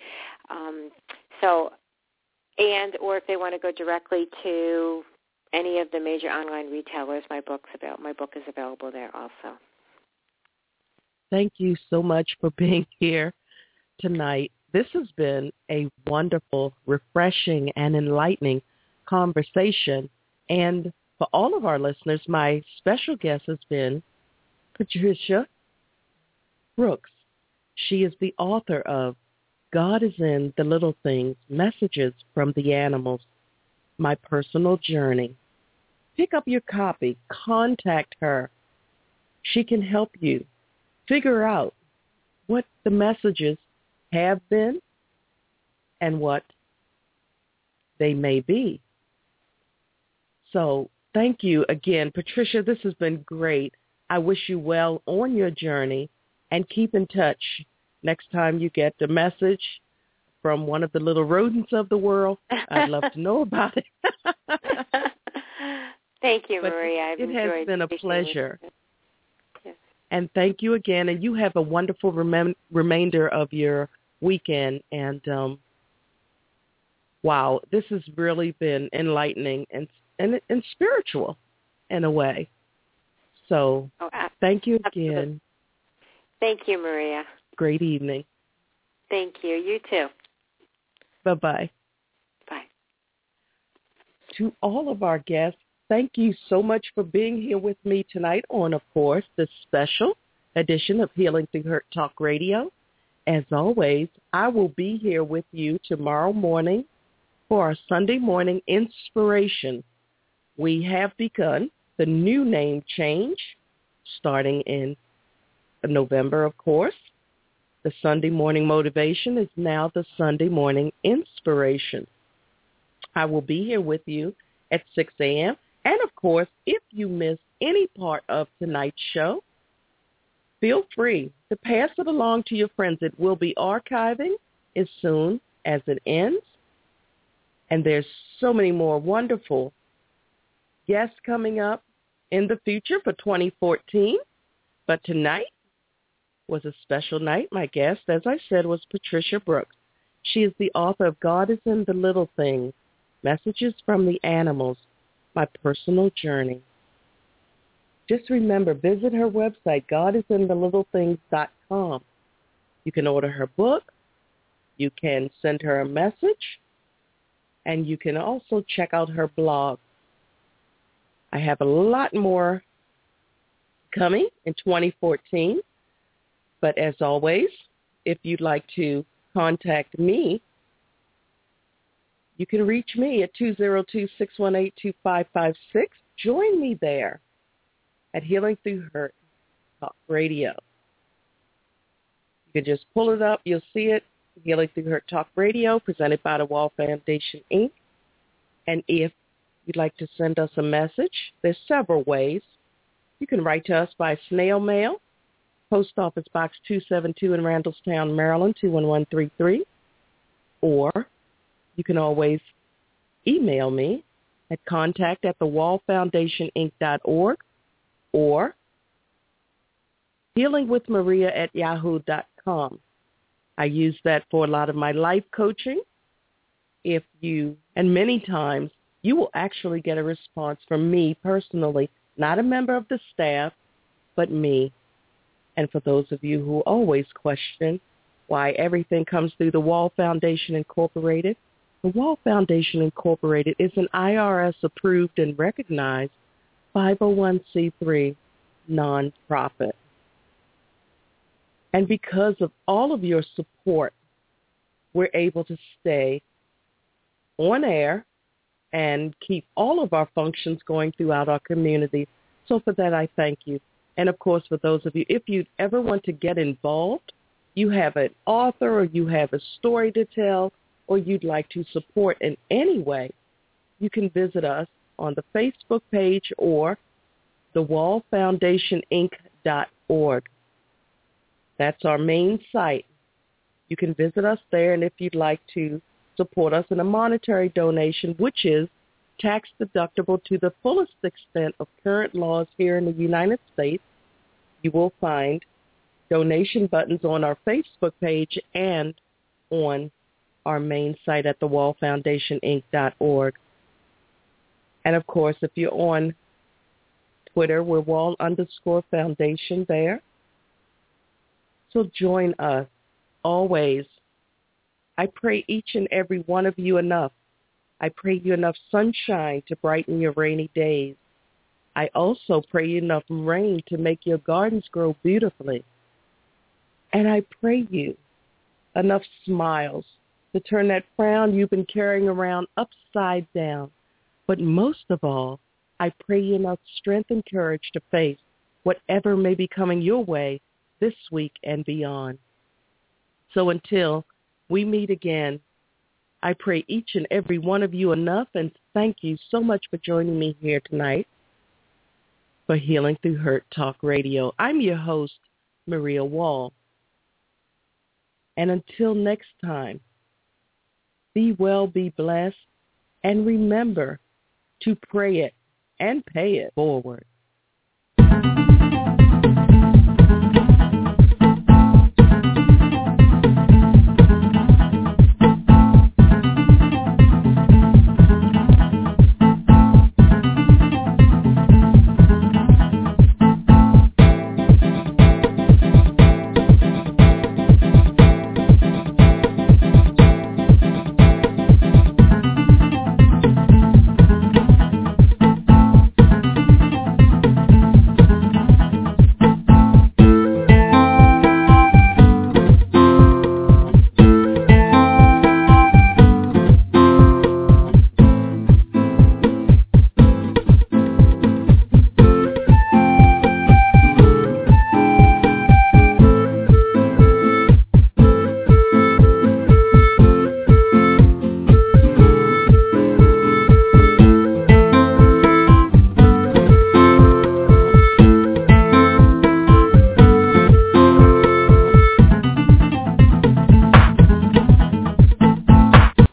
Or if they want to go directly to any of the major online retailers, my book is available there also. Thank you so much for being here tonight. This has been a wonderful, refreshing, and enlightening conversation. And for all of our listeners, my special guest has been Patricia Brooks. She is the author of God is in the Little Things, Messages from the Animals, My Personal Journey. Pick up your copy. Contact her. She can help you figure out what the messages have been and what they may be. So thank you again. Patricia, this has been great. I wish you well on your journey, and keep in touch. Next time you get a message from one of the little rodents of the world, I'd love to know about it. Thank you, Maria. It has been a pleasure. Yes. And thank you again. And you have a wonderful remainder of your weekend. And, wow, this has really been enlightening and spiritual in a way. So thank you again. Absolutely. Thank you, Maria. Great evening. Thank you. You too. Bye-bye. Bye. To all of our guests, thank you so much for being here with me tonight on, of course, this special edition of Healing Through Hurt Talk Radio. as always, I will be here with you tomorrow morning for our Sunday morning inspiration. We have begun the new name change starting in November, of course. The Sunday morning motivation is now the Sunday morning inspiration. I will be here with you at 6 a.m. And, of course, if you miss any part of tonight's show, feel free to pass it along to your friends. It will be archiving as soon as it ends. And there's so many more wonderful guests coming up in the future for 2014. But tonight was a special night. My guest, as I said, was Patricia Brooks. She is the author of God is in the Little Things, Messages from the Animals, My Personal Journey. Just remember, visit her website, godisinthelittlethings.com. You can order her book. You can send her a message. And you can also check out her blog. I have a lot more coming in 2014. But as always, if you'd like to contact me, you can reach me at 202-618-2556. Join me there at Healing Through Hurt Talk Radio. You can just pull it up. You'll see it. Healing Through Hurt Talk Radio, presented by the Wall Foundation, Inc. And if you'd like to send us a message, there's several ways. You can write to us by snail mail, Post Office Box 272 in Randallstown, Maryland, 21133. Or you can always email me at contact@thewallfoundationinc.org or healingwithmaria@yahoo.com. I use that for a lot of my life coaching. And many times, you will actually get a response from me personally, not a member of the staff, but me. And for those of you who always question why everything comes through the Wall Foundation Incorporated, the Wall Foundation Incorporated is an IRS-approved and recognized 501c3 nonprofit. And because of all of your support, we're able to stay on air and keep all of our functions going throughout our community. So for that, I thank you. And, of course, for those of you, if you ever want to get involved, you have an author or you have a story to tell or you'd like to support in any way, you can visit us on the Facebook page or thewallfoundationinc.org. That's our main site. You can visit us there, and if you'd like to support us in a monetary donation, which is tax-deductible to the fullest extent of current laws here in the United States, you will find donation buttons on our Facebook page and on our main site at thewallfoundationinc.org. And, of course, if you're on Twitter, we're Wall_Foundation there. So join us always. I pray each and every one of you enough. I pray you enough sunshine to brighten your rainy days. I also pray you enough rain to make your gardens grow beautifully. And I pray you enough smiles to turn that frown you've been carrying around upside down. But most of all, I pray you enough strength and courage to face whatever may be coming your way this week and beyond. So until we meet again, I pray each and every one of you enough, and thank you so much for joining me here tonight for Healing Through Hurt Talk Radio. I'm your host, Maria Wall. And until next time, be well, be blessed, and remember to pray it and pay it forward.